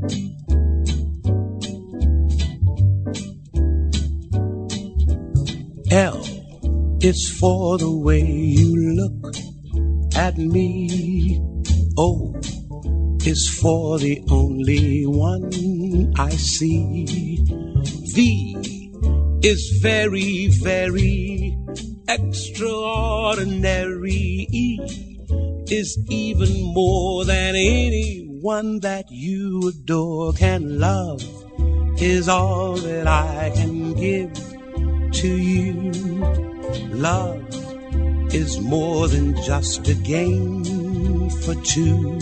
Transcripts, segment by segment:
L is for the way you look at me. O is for the only one I see. V is very, very extraordinary. E is even more than anyone that you adore can love, is all that I can give to you. Love is more than just a game for two.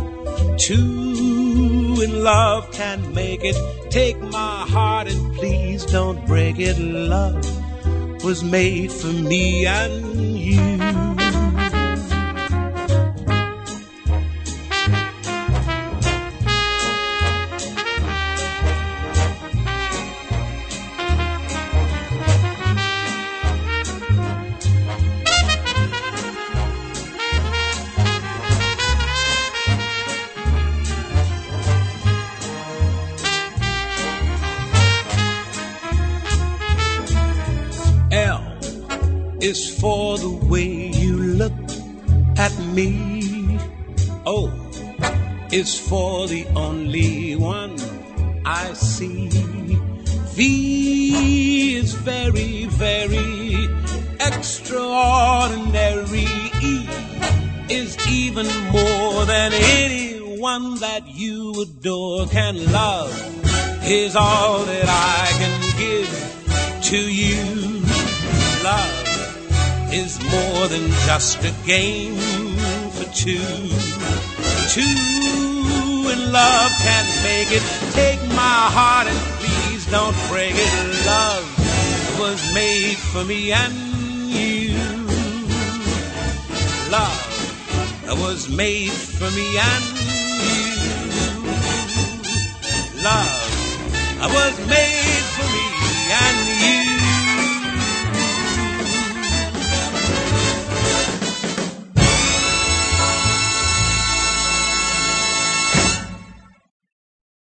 Two in love can make it. Take my heart and please don't break it. Love was made for me and you. Is for the way you look at me. O is for the only one I see. V is very, very extraordinary. E is even more than anyone that you adore can love, is all that I can give to you. Love is more than just a game for two. Two in love can make it. Take my heart and please don't break it. Love was made for me and you. Love was made for me and you. Love was made